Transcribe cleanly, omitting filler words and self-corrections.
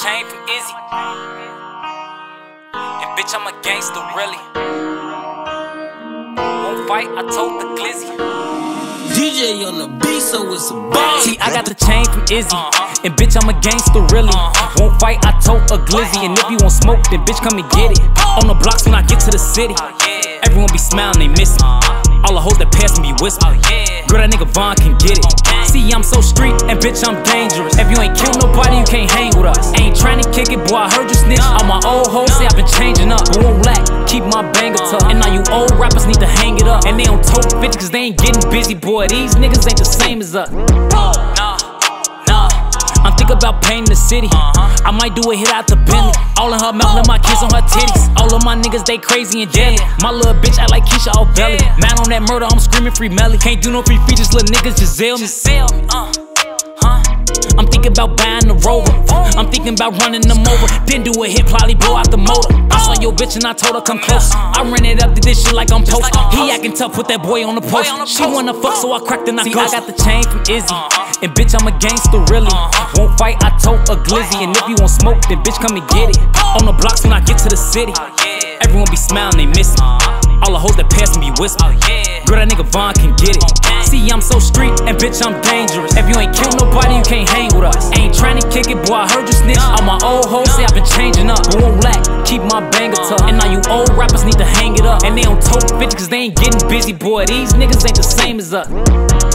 chain from Izzy. And bitch, I'm a gangster, really. Won't fight, I told the glizzy. DJ on the beat, so it's a ball. See, I got the chain from Izzy. And bitch, I'm a gangster, really. Won't fight, I told a glizzy. And if you want smoke, then bitch, come and get it. On the blocks when I get to the city, everyone be smiling, they miss me. All the hoes that pass me be whispering. Girl, that nigga Vaughn can get it. See, I'm so street, and bitch, I'm dangerous. If you ain't killed nobody, you can't hang with us. Ain't tryna kick it, boy, I heard you snitch. All my old hoes say I've been changing up, but won't lack, keep my banger tucked. And now you old rappers need to hang it up. And they don't tote 50 cause they ain't getting busy, boy. These niggas ain't the same as us. I'm thinking about painting the city. I might do a hit out the Bentley. All in her mouth, let my kiss on her titties. All of my niggas, they crazy and deadly. My little bitch act like Keisha all belly. Man on that murder, I'm screaming free Melly. Can't do no free features, little niggas just sell me. I'm thinking about buying the Rover. I'm thinking about running them over. Then do a hit, probably blow out the motor. I saw your bitch and I told her come close. I ran it up, did this shit like I'm post. He acting tough, put that boy on the post. She wanna fuck, so I cracked and I ghost. I got the chain from Izzy. And bitch, I'm a gangster, really. Won't fight, I told a glizzy. And if you want smoke, then bitch, come and get it. On the blocks when I get to the city, everyone be smiling, they miss me. All the hoes that pass me be whispering. Girl, that nigga Vaughn can get it. See, I'm so street, and bitch, I'm dangerous. If you ain't killed nobody, you can't hang with us. Ain't tryna kick it, boy, I heard you snitch. All my old hoes say I've been changing up, but won't lack, keep my banger tucked. And now you old rappers need to hang it up. And they don't tote 50 cause they ain't getting busy, boy. These niggas ain't the same as us.